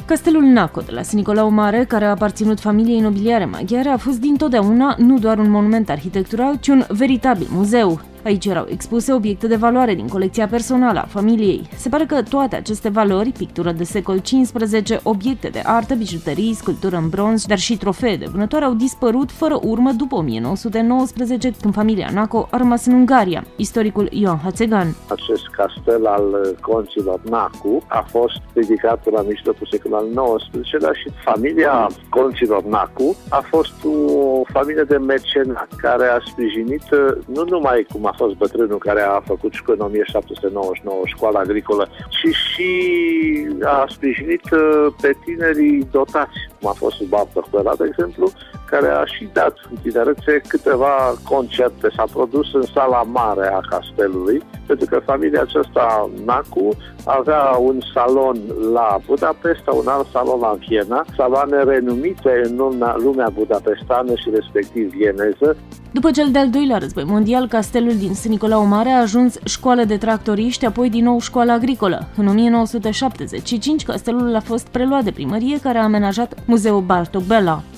Castelul Naco de la Sinicolau Mare, care a aparținut familiei nobiliare maghiare, a fost dintotdeauna nu doar un monument arhitectural, ci un veritabil muzeu. Aici erau expuse obiecte de valoare din colecția personală a familiei. Se pare că toate aceste valori, pictură de secol XV, obiecte de artă, bijuterii, sculptură în bronz, dar și trofee de vânători au dispărut fără urmă după 1919, când familia Naco a rămas în Ungaria. Istoricul Ioan Hațegan. Acest castel al conților Nacu a fost ridicat la mijlocul secolului al XIX-lea și familia conților Nacu a fost o familie de mecenat care a sprijinit nu numai cum a fost bătrânul care a făcut și în 1799 școala agricolă, ci și a sprijinit pe tinerii dotați, cum a fost Bartocquela, de exemplu, care a și dat în tinerețe câteva concerte. S-a produs în sala mare a castelului, pentru că familia aceasta, Nacu, avea un salon la Budapesta, un alt salon la Viena, saloane renumite în lumea budapestană și respectiv vieneză. După cel de-al doilea război mondial, castelul din Sinicolau Mare a ajuns școală de tractoriști, apoi din nou școală agricolă. În 1975, castelul a fost preluat de primărie, care a amenajat muzeul Bartók Béla.